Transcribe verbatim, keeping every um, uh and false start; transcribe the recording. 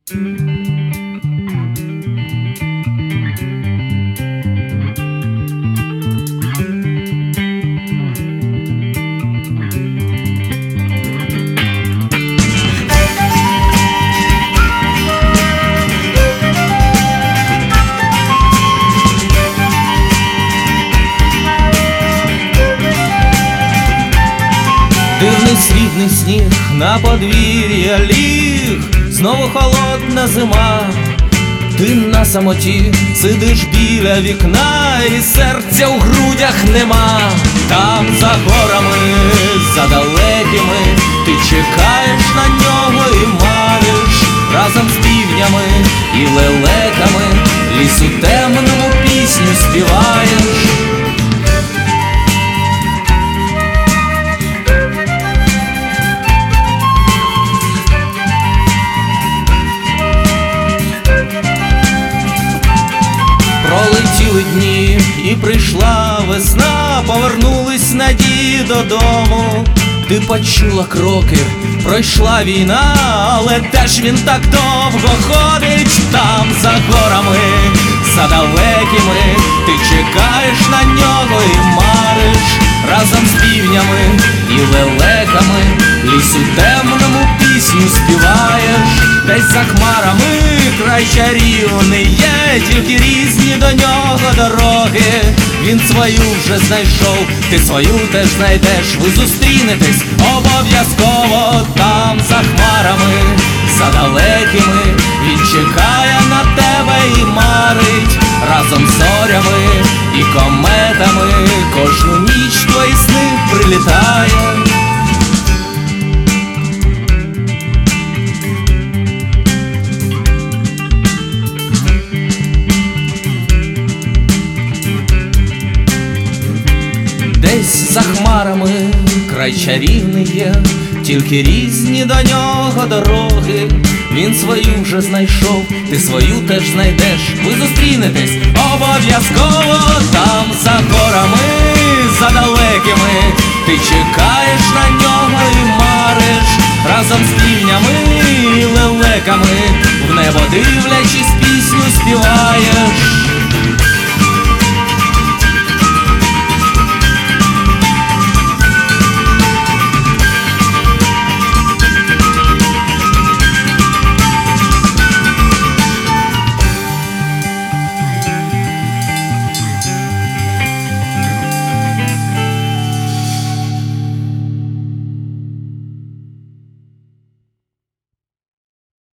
Дивний срібний сніг на подвір'я ліг, знову холодна зима. Ти на самоті сидиш біля вікна, і серця у грудях нема. Там за горами, за далекими, ти чекаєш на нього і мариш. Разом з півнями і лелеками лісу темному пісню співаєш. Пролетіли дні і прийшла весна, повернулись надії додому. Ти почула кроки, пройшла війна, але теж він так довго ходить. Там за горами, за далекими, ти чекаєш на нього і мариш. Разом з півнями і лелеками лісу темному пісню співаєш. Десь за хмарами край чарівний є, тільки різні до нього дороги. Він свою вже знайшов, ти свою теж знайдеш. Ви зустрінетесь обов'язково там за хмарами, за далекими. Він чекає на тебе і марить. Разом з зорями і кометами кожну ніч твої сни прилітає. Десь за хмарами край чарівний є, тільки різні до нього дороги. Він свою вже знайшов, ти свою теж знайдеш. Ви зустрінетесь обов'язково там за горами, за далекими. Ти чекаєш на нього і мариш. Разом з півнями і лелеками в небо дивлячись пісню співаєш.